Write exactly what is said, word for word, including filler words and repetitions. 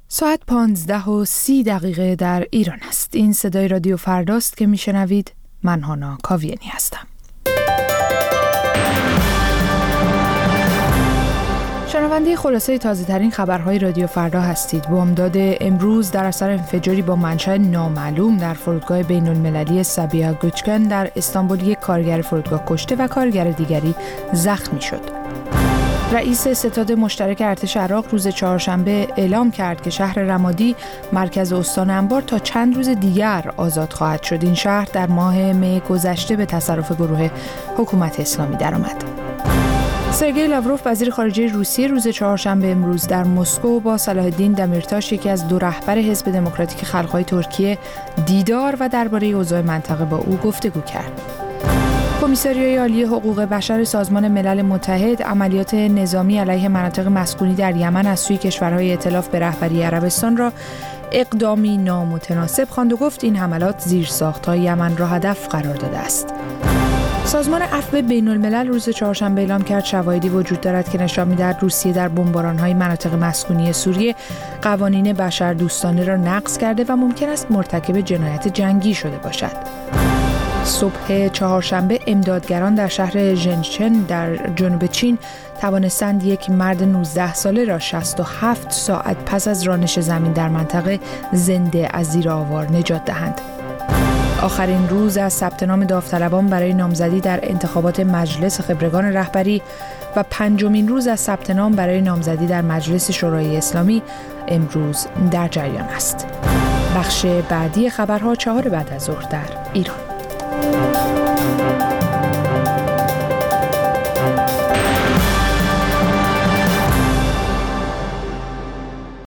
ساعت پانزده و سی دقیقه در ایران است. این صدای رادیو فرداست که میشنوید. من هانا کاویانی هستم. شنونده خلاصه تازه ترین خبرهای رادیو فردا هستید. بامداد امروز در اثر انفجاری با منشأ نامعلوم در فرودگاه بین المللی سابیا گوچکن در استانبول یک کارگر فرودگاه کشته و کارگر دیگری زخمی شد. رئیس ستاد مشترک ارتش عراق روز چهارشنبه اعلام کرد که شهر رمادی مرکز استان انبار تا چند روز دیگر آزاد خواهد شد. این شهر در ماه می گذشته به تصرف گروه حکومت اسلامی درآمد. سرگئی لاوروف وزیر خارجه روسیه روز چهارشنبه امروز در مسکو با صلاح الدین دمیرتاش یکی از دو رهبر حزب دموکراتیک خلق‌های ترکیه دیدار و درباره اوضاع منطقه با او گفتگو کرد. کمیساریای عالی حقوق بشر سازمان ملل متحد عملیات نظامی علیه مناطق مسکونی در یمن از سوی کشورهای ائتلاف به رهبری عربستان را اقدامی نامتناسب خواند و گفت این حملات زیرساخت‌های یمن را هدف قرار داده است. سازمان عفو بین الملل روز چهارشنبه اعلام کرد شواهدی وجود دارد که نشان می‌دهد روسیه در بمباران‌های مناطق مسکونی سوریه قوانین بشردوستانه را نقض کرده و ممکن است مرتکب جنایت جنگی شده باشد. صبح چهارشنبه امدادگران در شهر ژنشن در جنوب چین توانستند یک مرد نوزده ساله را شصت و هفت ساعت پس از رانش زمین در منطقه زنده از زیر آوار نجات دهند. آخرین روز از ثبت نام داوطلبان برای نامزدی در انتخابات مجلس خبرگان رهبری و پنجمین روز از ثبت نام برای نامزدی در مجلس شورای اسلامی امروز در جریان است. بخش بعدی خبرها چهار بعد از ظهر در ایران.